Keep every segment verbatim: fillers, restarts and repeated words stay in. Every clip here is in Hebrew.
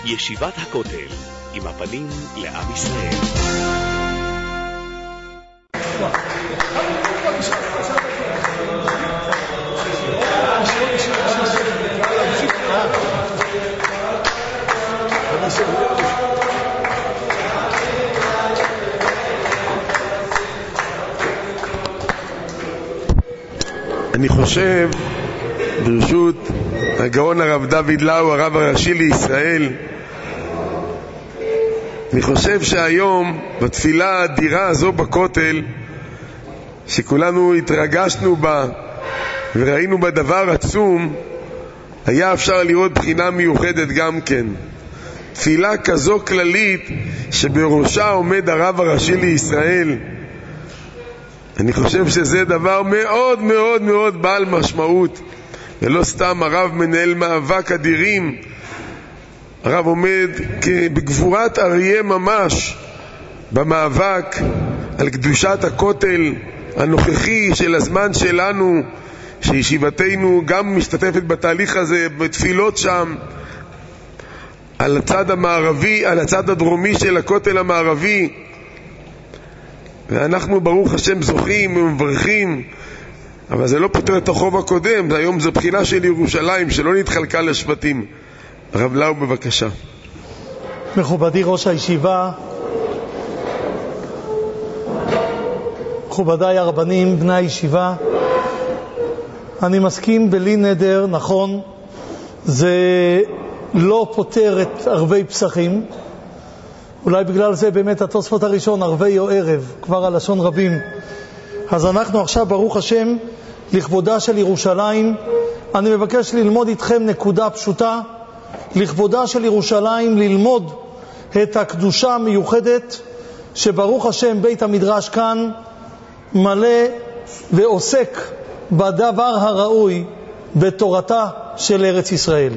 ישיבת הכותל, עם הפנים לעם ישראל. אני חושב, ברשות הגאון הרב דוד לאו, הרב הראשי לישראל, אני חושב שהיום בתפילה האדירה הזו בכותל, שכולנו התרגשנו בה וראינו בה דבר עצום, היה אפשר לראות בחינה מיוחדת גם כן. תפילה כזו כללית שבראשה עומד הרב הראשי לישראל, אני חושב שזה דבר מאוד מאוד מאוד בעל משמעות, ולא סתם הרב מנהל מאבק אדירים. הרב עומד בגבורת אריה ממש במאבק על קדושת הכותל הנוכחי של הזמן שלנו, שישיבתנו גם משתתפת בתהליך הזה, בתפילות שם על הצד המערבי, על הצד הדרומי של הכותל המערבי, ואנחנו ברוך השם זוכים ומברכים, אבל זה לא פותר את החוב הקודם. היום זו בחינה של ירושלים שלא נתחלקה לשבטים. הרב לאו, בבקשה. מכובדי ראש הישיבה, מכובדיי הרבנים, בני הישיבה, אני מסכים בלי נדר, נכון, זה לא פותר את ערבי פסחים, אולי בגלל זה באמת התוספות הראשון, ערבי או ערב, כבר על לשון רבים. אז אנחנו עכשיו ברוך השם לכבודה של ירושלים. אני מבקש ללמוד איתכם נקודה פשוטה, לכבודה של ירושלים, ללמוד את הקדושה המיוחדת שברוך השם בית המדרש כאן מלא ועוסק בדבר הראוי בתורתה של ארץ ישראל.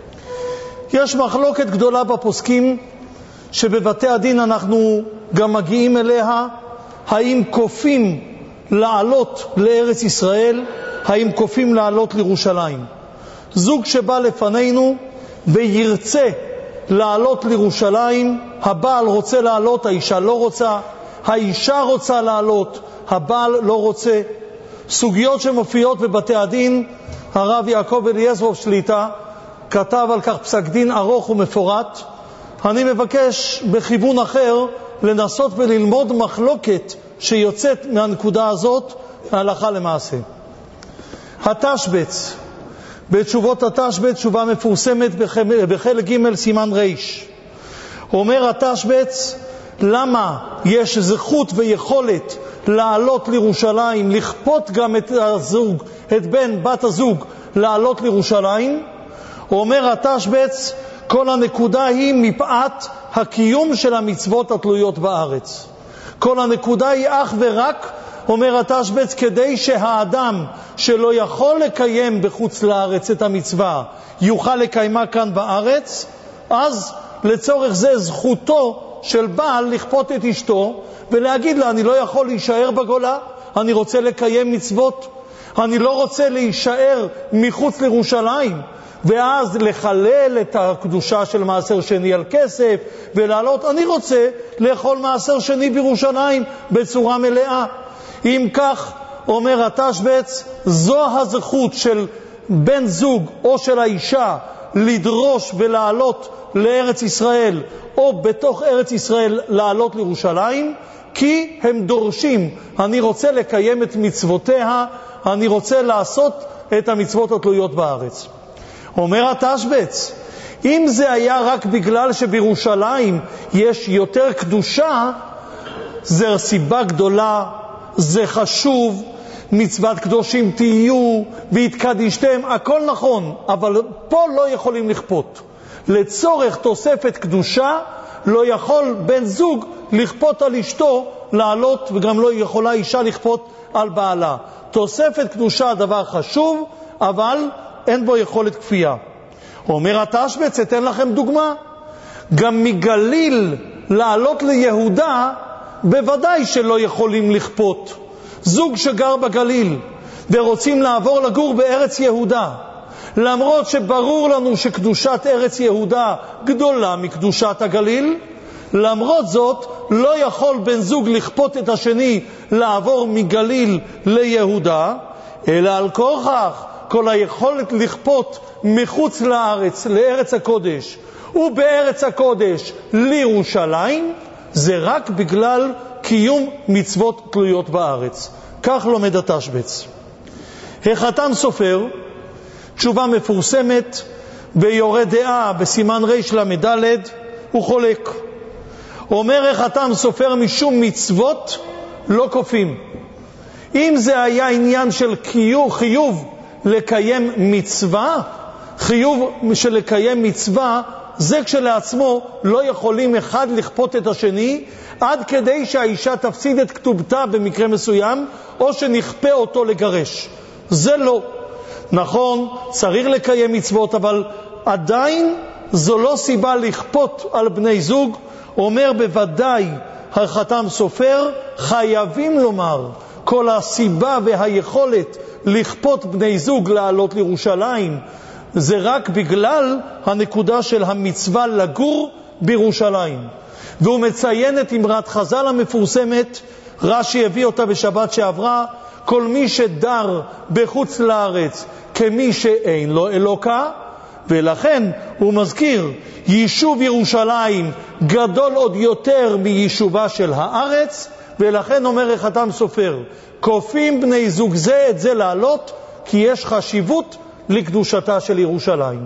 יש מחלוקת גדולה בפוסקים שבבתי הדין אנחנו גם מגיעים אליה, האם כופים לעלות לארץ ישראל, האם כופים לעלות לירושלים. זוג שבא לפנינו וירצה לעלות לירושלים, הבעל רוצה לעלות, האישה לא רוצה, האישה רוצה לעלות, הבעל לא רוצה. סוגיות שמופיעות בבתי הדין, הרב יעקב אליעזר שליטה כתב על כך פסק דין ארוך ומפורט. אני מבקש בכיוון אחר לנסות וללמוד מחלוקת שיוצאת מהנקודה הזאת הלכה למעשה. התשבץ, בתשובות התשבץ, תשובה מפורסמת בחלק ג' סימן ריש. אומר התשבץ, למה יש זכות ויכולת לעלות לירושלים, לכפות גם את הזוג, את בן בת הזוג לעלות לירושלים? אומר התשבץ, כל הנקודה היא מפאת הקיום של המצוות התלויות בארץ. כל הנקודה היא אך ורק, אומר התשבץ, כדי שהאדם שלא יכול לקיים בחוץ לארץ את המצווה יוכל לקיימה כאן בארץ, אז לצורך זה זכותו של בעל לכפות את אשתו ולהגיד לה, אני לא יכול להישאר בגולה, אני רוצה לקיים מצוות, אני לא רוצה להישאר מחוץ לירושלים, ואז לחלל את הקדושה של מעשר שני על כסף ולעלות. אני רוצה לאכול מעשר שני בירושלים בצורה מלאה. אם כך, אומר התשבץ, זו הזכות של בן זוג או של האישה לדרוש ולעלות לארץ ישראל, או בתוך ארץ ישראל לעלות לירושלים, כי הם דורשים, אני רוצה לקיים את מצוותיה, אני רוצה לעשות את המצוות התלויות בארץ. אומר התשבץ, אם זה היה רק בגלל שבירושלים יש יותר קדושה, זה סיבה גדולה, זה חשוב, מצוות קדושים תהיו והתקדישתם, הכל נכון, אבל פה לא יכולים לכפות. לצורך תוספת קדושה לא יכול בן זוג לכפות על אשתו לעלות, וגם לא יכולה אישה לכפות על בעלה. תוספת קדושה דבר חשוב, אבל אין בו יכולת כפייה. אומר התשבץ, אתן לכם דוגמה, גם מגליל לעלות ליהודה בוודאי שלא יכולים לכפות. זוג שגר בגליל ורוצים לעבור לגור בארץ יהודה, למרות שברור לנו שקדושת ארץ יהודה גדולה מקדושת הגליל, למרות זאת לא יכול בן זוג לכפות את השני לעבור מגליל ליהודה, אלא על כורח כל היכולת לכפות מחוץ לארץ, לארץ הקודש, ובארץ הקודש לירושלים, זה רק בגלל קיום מצוות תלויות בארץ. כך לומד התשבץ. החתם סופר, תשובה מפורסמת ביורה דעה בסימן ריש למד', הוא חולק. אומר החתם סופר, משום מצוות לא כופים. אם זה היה עניין של חיוב, חיוב לקיים מצווה, חיוב של לקיים מצווה, זה כשלעצמו לא יכולים אחד לכפות את השני, עד כדי שהאישה תפסיד את כתובתה במקרה מסוים, או שנכפה אותו לגרש. זה לא. נכון, צריך לקיים מצוות, אבל עדיין זו לא סיבה לכפות על בני זוג. אומר בוודאי החתם סופר, חייבים לומר, כל הסיבה והיכולת לכפות בני זוג לעלות לירושלים, זה רק בגלל הנקודה של המצווה לגור בירושלים. והוא מציין את אמרת חז"ל המפורסמת, רש"י הביא אותה בשבת שעברה, כל מי שדר בחוץ לארץ כמי שאין לו אלוקה, ולכן הוא מזכיר, יישוב ירושלים גדול עוד יותר מיישובה של הארץ, ולכן אומר החתם סופר, כופים בני זוג זה את זה לעלות, כי יש חשיבות לקדושתה של ירושלים.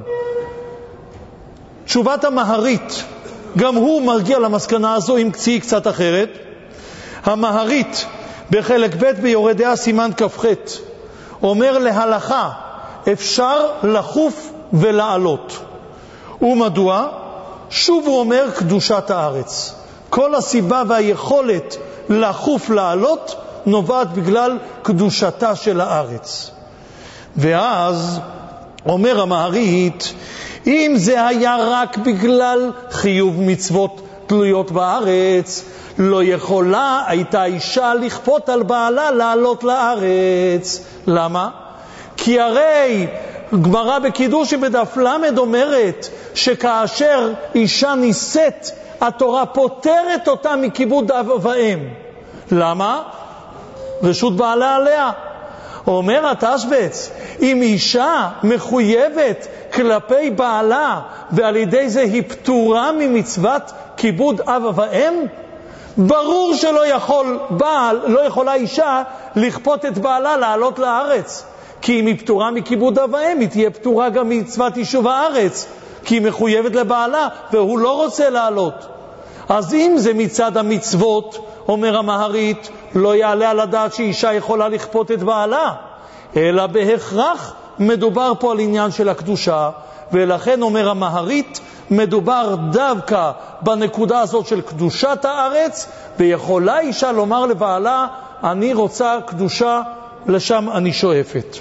תשובת המהרית, גם הוא מרגיע למסקנה הזו עם קצי קצת אחרת. המהרית בחלק ב' ביורה דעה סימן כ"ח אומר להלכה אפשר לחוף ולעלות. ומדוע? שוב הוא אומר קדושת הארץ. כל הסיבה והיכולת לחוף לעלות נובעת בגלל קדושתה של הארץ. ואז אומר המהרית, אם זה היה רק בגלל חיוב מצוות תלויות בארץ, לא יכולה הייתה אישה לכפות על בעלה לעלות לארץ. למה? כי הרי גמרא בקידושין בדף למד אומרת שכאשר אישה נישאת, התורה פותרת אותה מכיבוד אב ואם. למה? רשות בעלה עליה. אומר התשבץ, אם אישה מחויבת כלפי בעלה ועל ידי זה היא פטורה ממצוות כיבוד אב ואם, ברור שלא יכול בעל, לא יכולה אישה לכפות את בעלה לעלות לארץ, כי אם היא פטורה מכיבוד אב ואם, היא תהיה פטורה גם ממצוות יישוב הארץ, כי היא מחויבת לבעלה והוא לא רוצה לעלות. אז אם זה מצד המצוות, אומר המהרית, לא יעלה על הדעת שאישה יכולה לכפות את בעלה, אלא בהכרח מדובר פה על עניין של הקדושה, ולכן אומר המהרית, מדובר דווקא בנקודה הזאת של קדושת הארץ, ויכולה אישה לומר לבעלה, אני רוצה קדושה, לשם אני שואפת.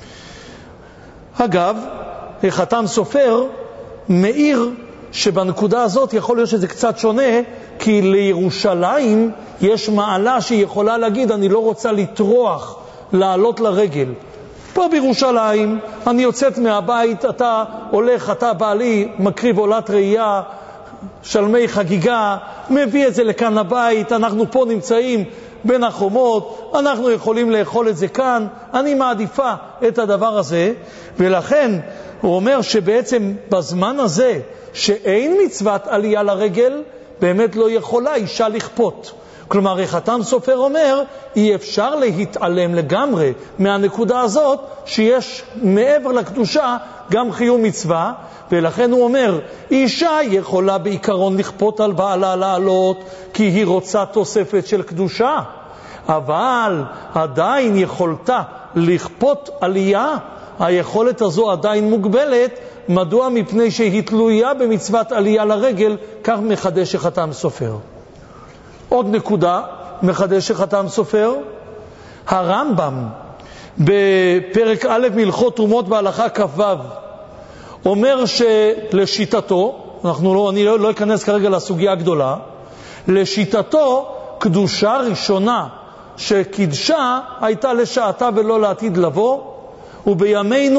אגב, החתם סופר מאיר שבנקודה הזאת יכול להיות שזה קצת שונה, כי לירושלים יש מעלה שהיא יכולה להגיד, אני לא רוצה לטרוח, לעלות לרגל. פה בירושלים, אני יוצאת מהבית, אתה הולך, אתה בעלי, מקריב עולת ראייה, שלמי חגיגה, מביא את זה לכאן לבית, אנחנו פה נמצאים בין החומות, אנחנו יכולים לאכול את זה כאן, אני מעדיפה את הדבר הזה, ולכן הוא אומר שבעצם בזמן הזה, שאין מצוות עלייה לרגל, באמת לא יכולה אישה לכפות. כלומר, החתם סופר אומר, אי אפשר להתעלם לגמרי מהנקודה הזאת, שיש מעבר לקדושה גם חיוב מצווה, ולכן הוא אומר, אישה יכולה בעיקרון לכפות על בעלה לעלות, כי היא רוצה תוספת של קדושה, אבל עדיין יכולתה לכפות עלייה, היכולת הזו עדיין מוגבלת. מדוע? מפני שהיא תלויה במצוות עלייה לרגל, כך מחדש החתם סופר. עוד נקודה, מחדש החתם סופר, הרמב"ם בפרק א' מלכות תרומות בהלכה כ"ו אומר שלשיטתו, אנחנו לא, אני לא, לא אכנס כרגע לסוגיה הגדולה, לשיטתו קדושה ראשונה שקידשה הייתה לשעתה ולא לעתיד לבוא, ובימינו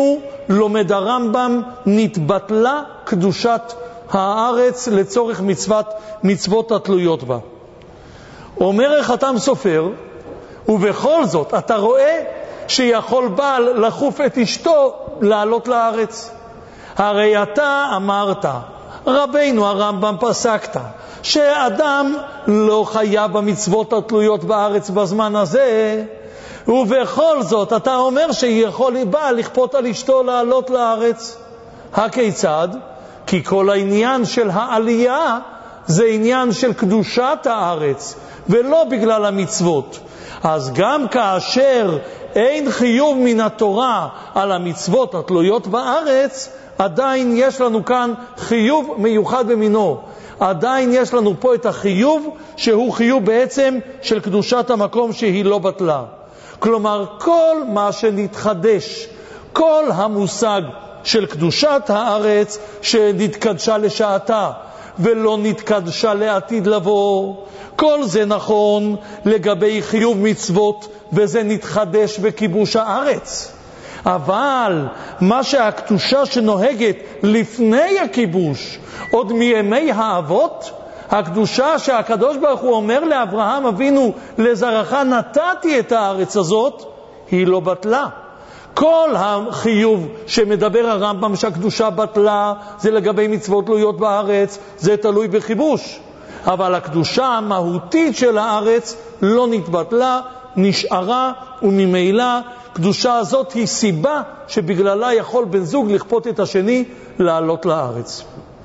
לומד הרמב"ם, נתבטלה קדושת הארץ לצורך מצוות, מצוות התלויות בה. אומר החתם סופר, ובכל זאת אתה רואה שיכול בעל לחוף את אשתו לעלות לארץ. הרי אתה אמרת, רבינו הרמב"ם פסקת, שאדם לא חייב במצוות התלויות בארץ בזמן הזה, ובכל זאת אתה אומר שיכול בעל לכפות על אשתו לעלות לארץ. הכיצד? כי כל העניין של העלייה זה עניין של קדושת הארץ, ולא בגלל המצוות. אז גם כאשר אין חיוב מן התורה על המצוות התלויות בארץ, עדיין יש לנו כאן חיוב מיוחד במינו. עדיין יש לנו פה את החיוב שהוא חיוב בעצם של קדושת המקום שהיא לא בטלה. כלומר, כל מה שנתחדש, כל המושג של קדושת הארץ שנתקדשה לשעתה ולא נתקדשה לעתיד לבוא, כל זה נכון לגבי חיוב מצוות, וזה נתחדש בכיבוש הארץ. אבל מה שהקדושה שנוהגת לפני הכיבוש, עוד מימי האבות, הקדושה שהקדוש ברוך הוא אומר לאברהם אבינו, לזרעך נתתי את הארץ הזאת, היא לא בטלה. כל החיוב שמדבר הרמב"ם שהקדושה בטלה, זה לגבי מצוות תלויות בארץ, זה תלוי בכיבוש. אבל הקדושה המהותית של הארץ לא נתבטלה, נשארה, וממילא קדושה הזאת היא סיבה שבגללה יכול בן זוג לכפות את השני לעלות לארץ.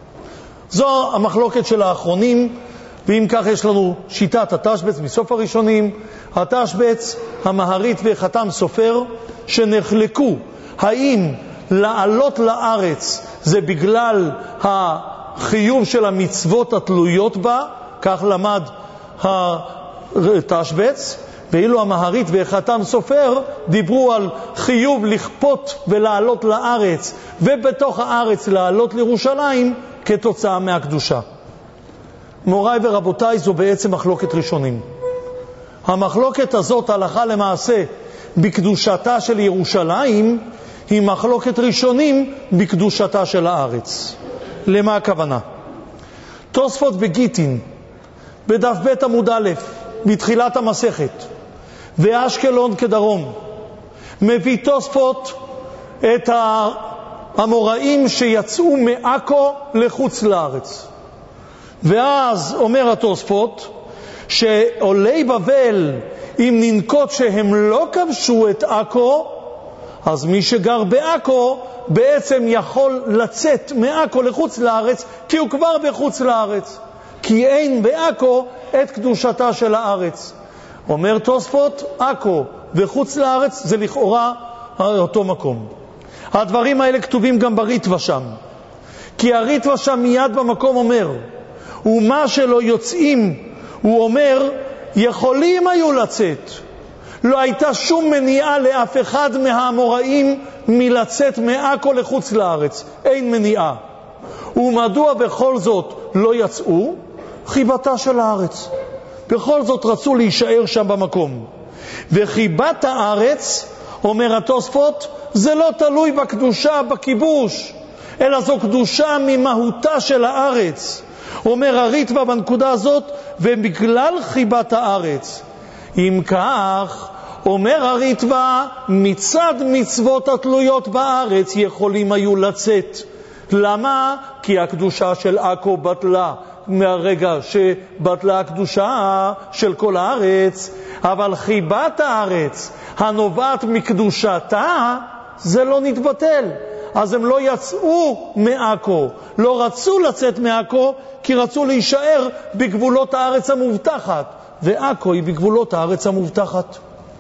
זו המחלוקת של האחרונים, ואם כך יש לנו שיטת התשבץ מסוף הראשונים, התשבץ, המהרית וחתם סופר, שנחלקו האם לעלות לארץ זה בגלל החיוב של המצוות התלויות בה, כך למד התשבץ, ואילו המהרית וחתם סופר דיברו על חיוב לכפות ולעלות לארץ, ובתוך הארץ לעלות לירושלים כתוצאה מהקדושה. מוריי ורבותיי, זו בעצם מחלוקת ראשונים. המחלוקת הזאת הלכה למעשה בקדושתה של ירושלים היא מחלוקת ראשונים בקדושתה של הארץ. למה הכוונה? תוספות בגיטין בדף ב' עמוד א' בתחילת המסכת, ואשקלון כדרום, מביא תוספות את המוראים שיצאו מעכו לחוץ לארץ. ואז אומר התוספות שעולי בבל, אם ננקוט שהם לא כבשו את עכו, אז מי שגר בעכו בעצם יכול לצאת מעכו לחוץ לארץ, כי הוא כבר בחוץ לארץ, כי אין בעכו את קדושתה של הארץ. אומר תוספות, עכו וחוץ לארץ זה לכאורה אותו מקום. הדברים האלה כתובים גם בריטווה שם, כי הריטווה שם מיד במקום אומר, ומה שלא יוצאים, הוא אומר, יכולים היו לצאת. לא הייתה שום מניעה לאף אחד מהאמוראים מלצאת מעכו לחוץ לארץ. אין מניעה. ומדוע בכל זאת לא יצאו? חיבתה של הארץ. בכל זאת רצו להישאר שם במקום. וחיבת הארץ, אומר התוספות, זה לא תלוי בקדושה, בכיבוש, אלא זו קדושה ממהותה של הארץ. אומר הריטווה בנקודה הזאת, ובגלל חיבת הארץ. אם כך, אומר הריטווה, מצד מצוות התלויות בארץ יכולים היו לצאת. למה? כי הקדושה של עכו בטלה מהרגע שבטלה הקדושה של כל הארץ, אבל חיבת הארץ הנובעת מקדושתה זה לא נתבטל. אז הם לא יצאו מעכו, לא רצו לצאת מעכו, כי רצו להישאר בגבולות הארץ המובטחת, ועכו היא בגבולות הארץ המובטחת.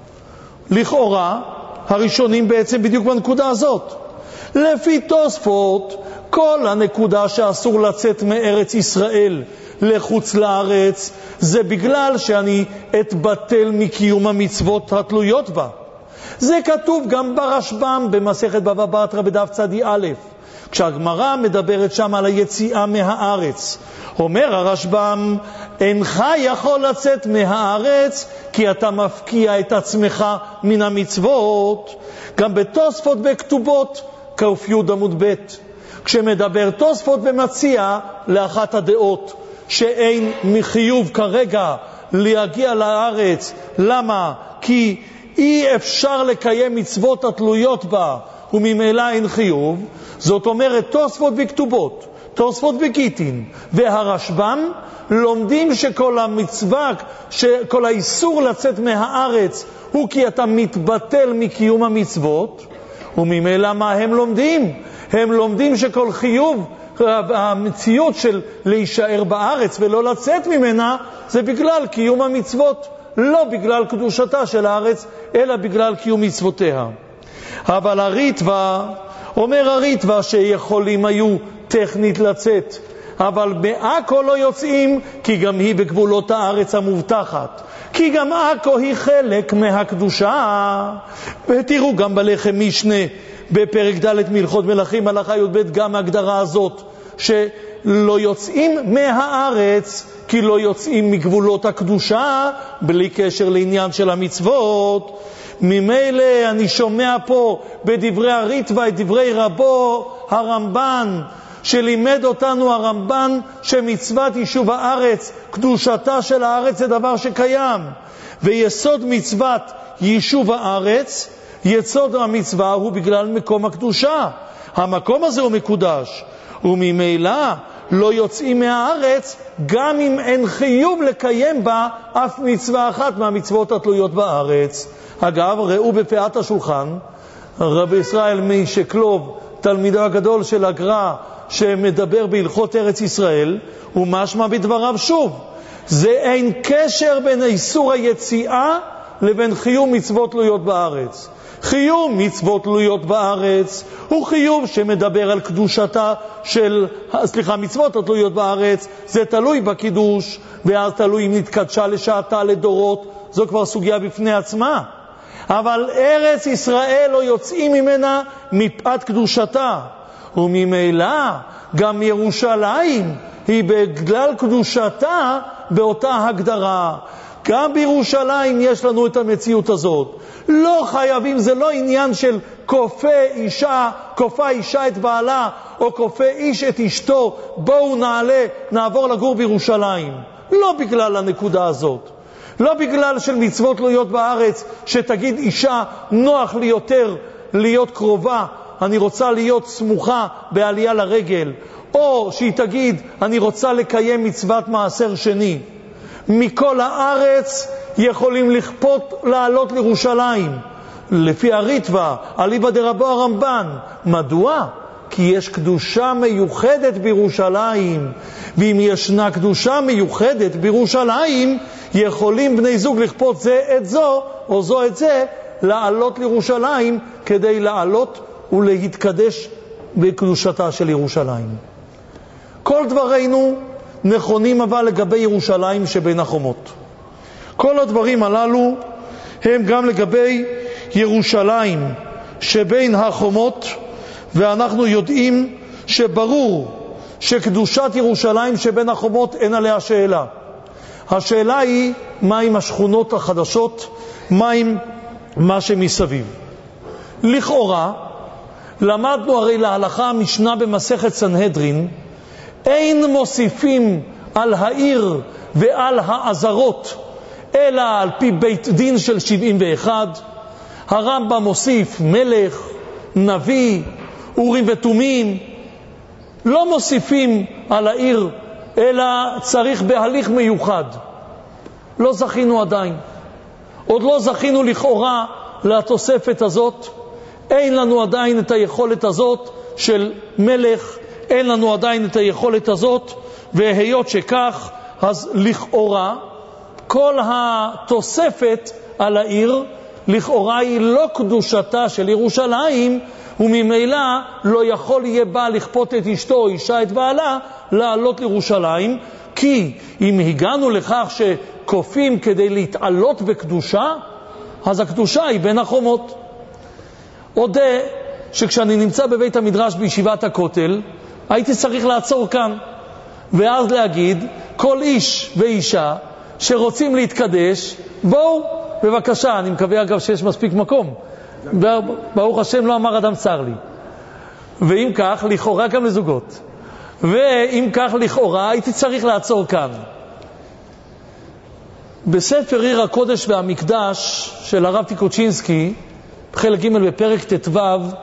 לכאורה, הראשונים בעצם בדיוק בנקודה הזאת. לפי תוספות, כל הנקודה שאסור לצאת מארץ ישראל לחוץ לארץ, זה בגלל שאני אתבטל מקיום המצוות התלויות בה. זה כתוב גם ברשב"ם במסכת בבא בתרא בדף צדי א', כשהגמרא מדברת שם על היציאה מהארץ. אומר הרשב"ם, אינך יכול לצאת מהארץ כי אתה מפקיע את עצמך מן המצוות. גם בתוספות בכתובות קוף י' עמוד ב', כשמדבר תוספות ומציע לאחת הדעות שאין מחיוב כרגע להגיע לארץ. למה? כי אי אפשר לקיים מצוות התלויות בה וממילא אין חיוב. זאת אומרת תוספות וכתובות, תוספות וגיטין והרשב"ם לומדים שכל המצווה, שכל האיסור לצאת מהארץ הוא כי אתה מתבטל מקיום המצוות. וממילא מה הם לומדים? הם לומדים שכל חיוב, המציאות של להישאר בארץ ולא לצאת ממנה, זה בגלל קיום המצוות, לא בגלל קדושתה של הארץ, אלא בגלל קיום מצוותיה. אבל הריטב"א, אומר הריטב"א שיכולים היו טכנית לצאת, אבל מעכו לא יוצאים, כי גם היא בגבולות הארץ המובטחת, כי גם עכו היא חלק מהקדושה. ותראו גם בלחם משנה בפרק ד' מלכות מלכים הלכה י"ב גם ההגדרה הזאת, שלא יוצאים מהארץ כי לא יוצאים מגבולות הקדושה, בלי קשר לעניין של המצוות. ממילא אני שומע פה בדברי הריטב"א את דברי רבו הרמב"ן, שלימד אותנו הרמב"ן שמצוות יישוב הארץ, קדושתה של הארץ זה דבר שקיים, ויסוד מצוות יישוב הארץ, יסוד המצווה הוא בגלל מקום הקדושה. המקום הזה הוא מקודש, וממילא לא יוצאים מהארץ גם אם אין חיוב לקיים בה אף מצווה אחת מהמצוות התלויות בארץ. אגב, ראו בפאת השולחן, רבי ישראל משקלוב, תלמידו הגדול של הגר"א, שמדבר בהלכות ארץ ישראל, ומשמע בדבריו שוב, זה אין קשר בין איסור היציאה לבין חיוב מצוות תלויות בארץ. חיוב מצוות תלויות בארץ הוא חיוב שמדבר על קדושתה של, סליחה, מצוות התלויות בארץ, זה תלוי בקידוש, ואז תלוי אם נתקדשה לשעתה לדורות, זו כבר סוגיה בפני עצמה. אבל ארץ ישראל לא יוצאים ממנה מפאת קדושתה, וממילא גם ירושלים היא בגלל קדושתה באותה הגדרה. גם בירושלים יש לנו את המציאות הזאת. לא חייבים, זה לא עניין של כופה אישה, כופה אישה את בעלה, או כופה איש את אשתו, בואו נעלה, נעבור לגור בירושלים. לא בגלל הנקודה הזאת. לא בגלל של מצוות תלויות בארץ, שתגיד אישה נוח לי יותר להיות קרובה, אני רוצה להיות סמוכה בעלייה לרגל, או שהיא תגיד אני רוצה לקיים מצוות מעשר שני. מכל הארץ יכולים לכפות לעלות לירושלים, לפי הריטב"א, אליבא דרבו הרמב"ן. מדוע? כי יש קדושה מיוחדת בירושלים, ואם ישנה קדושה מיוחדת בירושלים, יכולים בני זוג לכפות זה את זו, או זו את זה, לעלות לירושלים, כדי לעלות ולהתקדש בקדושתה של ירושלים. כל דברינו נכונים אבל לגבי ירושלים שבין החומות. כל הדברים הללו הם גם לגבי ירושלים שבין החומות, ואנחנו יודעים שברור שקדושת ירושלים שבין החומות אין עליה שאלה. השאלה היא מה עם השכונות החדשות, מה עם מה שמסביב. לכאורה למדנו הרי להלכה המשנה במסכת סנהדרין, אין מוסיפים על העיר ועל העזרות אלא על פי בית דין של שבעים ואחת. הרמב"ם מוסיף מלך, נביא, אורים ותומים. לא מוסיפים על העיר אלא צריך בהליך מיוחד. לא זכינו עדיין, עוד לא זכינו לכאורה לתוספת הזאת. אין לנו עדיין את היכולת הזאת של מלך, אין לנו עדיין את היכולת הזאת, והיות שכך, אז לכאורה כל התוספת על העיר לכאורה היא לא קדושתה של ירושלים, וממילא לא יכול יהיה בא לכפות את אשתו או אישה את בעלה לעלות לירושלים. כי אם הגענו לכך שכופים כדי להתעלות בקדושה, אז הקדושה היא בין החומות. עוד שכשאני נמצא בבית המדרש בישיבת הכותל, הייתי צריך לעצור כאן ואז להגיד כל איש ואישה שרוצים להתקדש, בואו בבקשה. אני מקווה אגב שיש מספיק מקום, ברוך השם לא אמר אדם צר לי. ואם כך, לכאורה גם לזוגות. ואם כך, לכאורה, הייתי צריך לעצור כאן. בספר עיר הקודש והמקדש של הרב טיקוצ'ינסקי, בחלק ג' בפרק ט"ו,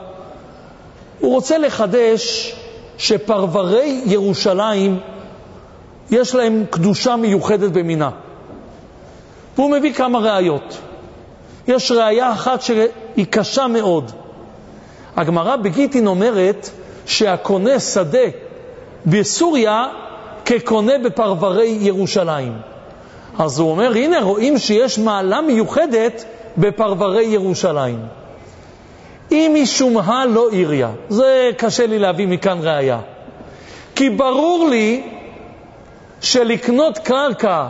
הוא רוצה לחדש שפרברי ירושלים יש להם קדושה מיוחדת במינה. והוא מביא כמה ראיות. יש ראיה אחת שהיא קשה מאוד. הגמרא בגיטין אומרת שהקונה שדה בסוריה כקונה בפרברי ירושלים. אז הוא אומר, הנה רואים שיש מעלה מיוחדת בפרברי ירושלים. אם משומעה לא עיריה. זה קשה לי להביא מכאן ראיה. כי ברור לי שלקנות קרקע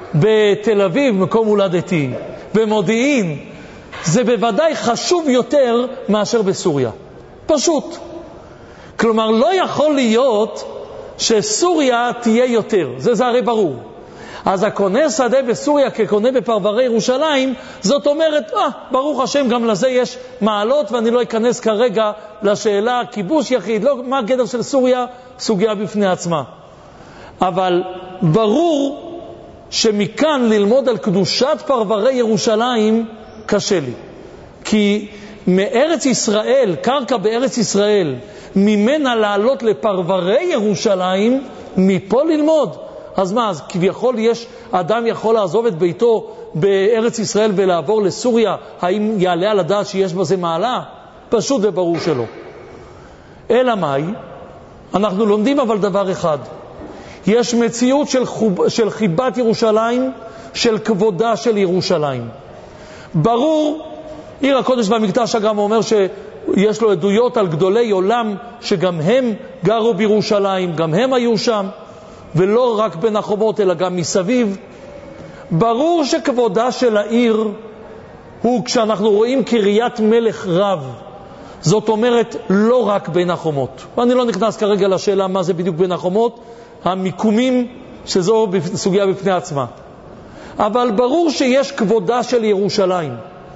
בתל אביב, מקום הולדתי, במודיעין, זה בוודאי חשוב יותר מאשר בסוריה. פשוט. כלומר, לא יכול להיות שסוריה תהיה יותר. זה, זה הרי ברור. אז הקונה שדה בסוריה כקונה בפרברי ירושלים, זאת אומרת, אה, ברוך השם, גם לזה יש מעלות, ואני לא אכנס כרגע לשאלה, כיבוש יחיד, לא, מה הגדר של סוריה? סוגיה בפני עצמה. אבל ברור שמכאן ללמוד על קדושת פרברי ירושלים קשה לי. כי מארץ ישראל, קרקע בארץ ישראל, ממנה לעלות לפרברי ירושלים, מפה ללמוד. אז מה, אז כביכול יש, אדם יכול לעזוב את ביתו בארץ ישראל ולעבור לסוריה, האם יעלה על הדעת שיש בזה מעלה? פשוט וברור שלא. אלא מאי? אנחנו לומדים אבל דבר אחד. יש מציאות של, חוב, של חיבת ירושלים, של כבודה של ירושלים. ברור, עיר הקודש והמקדש גם אומר שיש לו עדויות על גדולי עולם, שגם הם גרו בירושלים, גם הם היו שם, ולא רק בין החומות אלא גם מסביב. ברור שכבודה של העיר הוא כשאנחנו רואים קריית מלך רב, זאת אומרת לא רק בין החומות. ואני לא נכנס כרגע לשאלה מה זה בדיוק בין החומות, המיקומים שזו סוגיה בפני עצמה. אבל ברור שיש כבודה של ירושלים.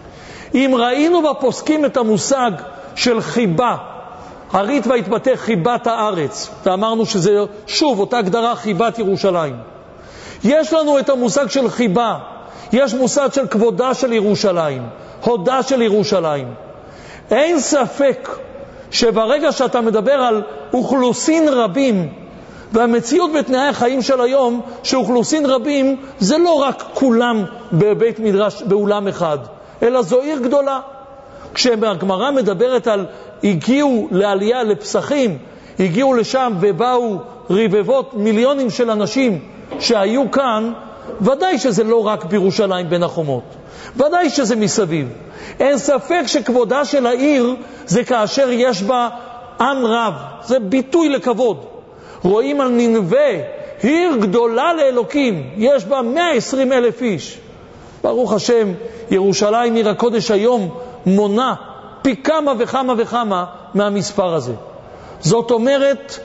אם ראינו בפוסקים את המושג של חיבה, הרית והתבטא חיבת הארץ, ואמרנו שזה שוב אותה הגדרה חיבת ירושלים. יש לנו את המושג של חיבה, יש מושג של כבודה של ירושלים, הודה של ירושלים. אין ספק שברגע שאתה מדבר על אוכלוסין רבים, והמציאות בתנאי החיים של היום, שאוכלוסין רבים זה לא רק כולם בבית מדרש באולם אחד, אלא זו עיר גדולה. כשהגמרא מדברת על הגיעו לעלייה לפסחים, הגיעו לשם ובאו רבבות מיליונים של אנשים שהיו כאן, ודאי שזה לא רק בירושלים בין החומות, ודאי שזה מסביב. אין ספק שכבודה של העיר זה כאשר יש בה עם רב, זה ביטוי לכבוד. רואים על נינווה, עיר גדולה לאלוקים, יש בה מאה ועשרים אלף איש. ברוך השם, ירושלים עיר הקודש היום מונה פי כמה וכמה וכמה מהמספר הזה. זאת אומרת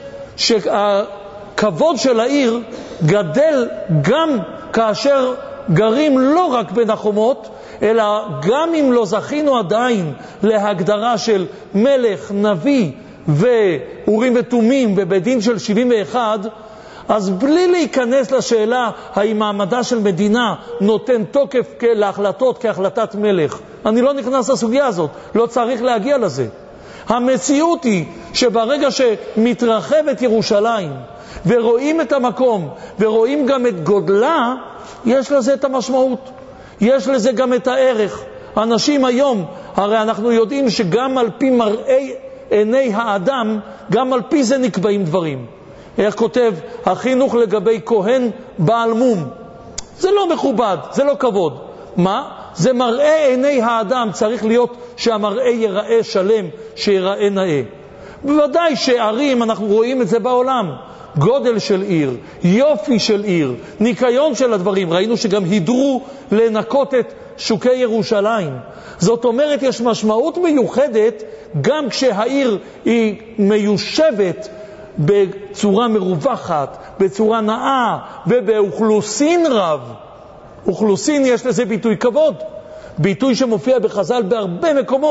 שהכבוד של העיר גדל גם כאשר גרים לא רק בין החומות, אלא גם אם לא זכינו עדיין להגדרה של מלך, נביא ואורים ותומים ובית דין של שבעים ואחת, אז בלי להיכנס לשאלה האם מעמדה של מדינה נותן תוקף להחלטות כהחלטת מלך, אני לא נכנס לסוגיה הזאת, לא צריך להגיע לזה. המציאות היא שברגע שמתרחבת ירושלים ורואים את המקום ורואים גם את גודלה, יש לזה את המשמעות, יש לזה גם את הערך. אנשים היום, הרי אנחנו יודעים שגם על פי מראי עיני האדם, גם על פי זה נקבעים דברים. איך כותב החינוך לגבי כהן בעל מום? זה לא מכובד, זה לא כבוד. מה? זה מראה עיני האדם, צריך להיות שהמראה ייראה שלם, שיראה נאה. בוודאי שערים, אנחנו רואים את זה בעולם. גודל של עיר, יופי של עיר, ניקיון של הדברים. ראינו שגם הידרו לנקות את שוקי ירושלים. זאת אומרת, יש משמעות מיוחדת גם כשהעיר היא מיושבת בצורה מרווחת, בצורה נאה ובאוכלוסין רב. אוכלוסין יש לזה ביטוי כבוד, ביטוי שמופיע בחז"ל בהרבה מקומות.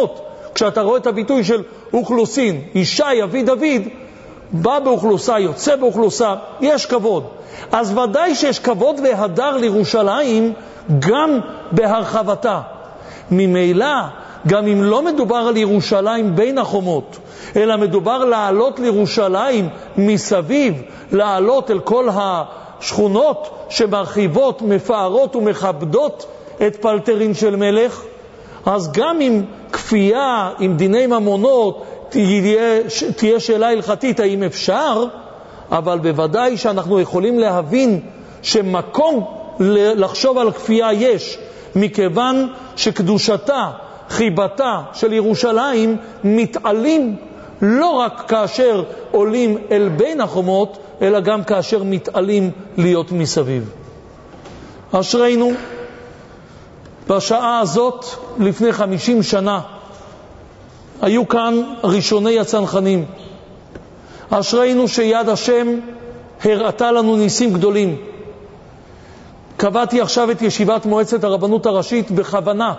כשאתה רואה את הביטוי של אוכלוסין, ישי אבי דוד, בא באוכלוסה, יוצא באוכלוסה, יש כבוד. אז ודאי שיש כבוד והדר לירושלים גם בהרחבתה. ממילא, גם אם לא מדובר על ירושלים בין החומות, אלא מדובר לעלות לירושלים מסביב, לעלות אל כל השכונות שמרחיבות, מפארות ומכבדות את פלטרין של מלך, אז גם עם כפייה, עם דיני ממונות, תהיה, תהיה שאלה הלכתית האם אפשר, אבל בוודאי שאנחנו יכולים להבין שמקום לחשוב על כפייה יש, מכיוון שקדושתה, חיבתה של ירושלים מתעלים לא רק כאשר עולים אל בין החומות, אלא גם כאשר מתעלים להיות מסביב. אשרינו, בשעה הזאת, לפני חמישים שנה, היו כאן ראשוני הצנחנים. אשרינו שיד השם הראתה לנו ניסים גדולים. קבעתי עכשיו את ישיבת מועצת הרבנות הראשית בכוונה,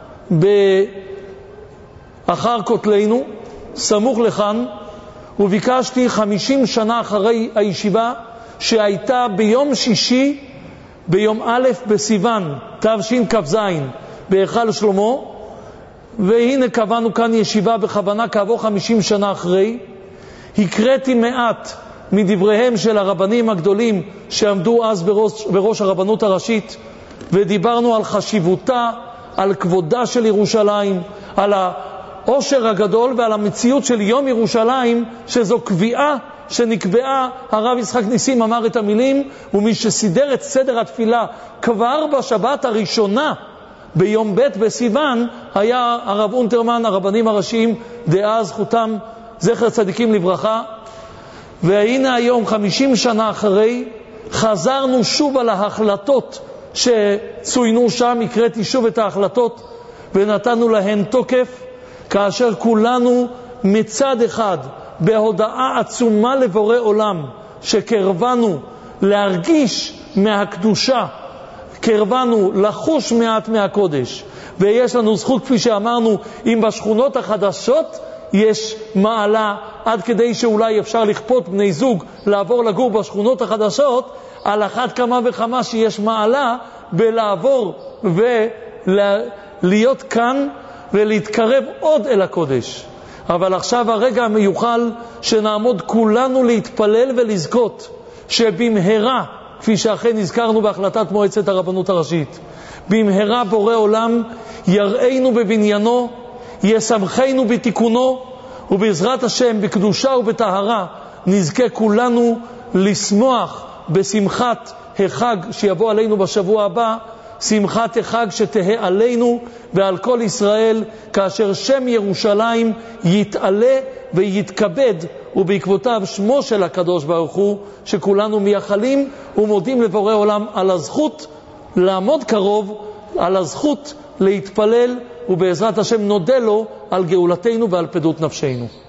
באחר כותלנו, סמוך לכאן, וביקשתי חמישים שנה אחרי הישיבה שהייתה ביום שישי, ביום א' בסיוון, תשכ"ז, בהיכל שלמה, והנה קבענו כאן ישיבה בכוונה כעבור חמישים שנה אחרי. הקראתי מעט מדבריהם של הרבנים הגדולים שעמדו אז בראש, בראש הרבנות הראשית, ודיברנו על חשיבותה, על כבודה של ירושלים, על העושר הגדול ועל המציאות של יום ירושלים, שזו קביעה שנקבעה. הרב יצחק ניסים אמר את המילים, ומי שסידר את סדר התפילה כבר בשבת הראשונה ביום ב' בסיוון היה הרב אונטרמן, הרבנים הראשיים דאז, זכותם זכר צדיקים לברכה. והנה היום, חמישים שנה אחרי, חזרנו שוב על ההחלטות שצוינו שם. הקראתי שוב את ההחלטות ונתנו להן תוקף, כאשר כולנו מצד אחד בהודעה עצומה לבורא עולם שקרבנו להרגיש מהקדושה, קרבנו לחוש מעט מהקודש, ויש לנו זכות, כפי שאמרנו, אם בשכונות החדשות יש מעלה עד כדי שאולי אפשר לכפות בני זוג לעבור לגור בשכונות החדשות, על אחת כמה וכמה שיש מעלה בלעבור ולהיות כאן ולהתקרב עוד אל הקודש. אבל עכשיו הרגע המיוחל שנעמוד כולנו להתפלל ולזכות שבמהרה, כפי שאכן נזכרנו בהחלטת מועצת הרבנות הראשית, במהרה בורא עולם יראינו בבניינו, ישמחנו בתיקונו, ובעזרת השם בקדושה ובטהרה נזכה כולנו לשמוח בשמחת החג שיבוא עלינו בשבוע הבא, שמחת החג שתהא עלינו ועל כל ישראל, כאשר שם ירושלים יתעלה ויתכבד, ובעקבותיו שמו של הקדוש ברוך הוא, שכולנו מייחלים ומודים לבורא עולם על הזכות לעמוד קרוב, על הזכות להתפלל, ובעזרת השם נודה לו על גאולתנו ועל פדות נפשנו.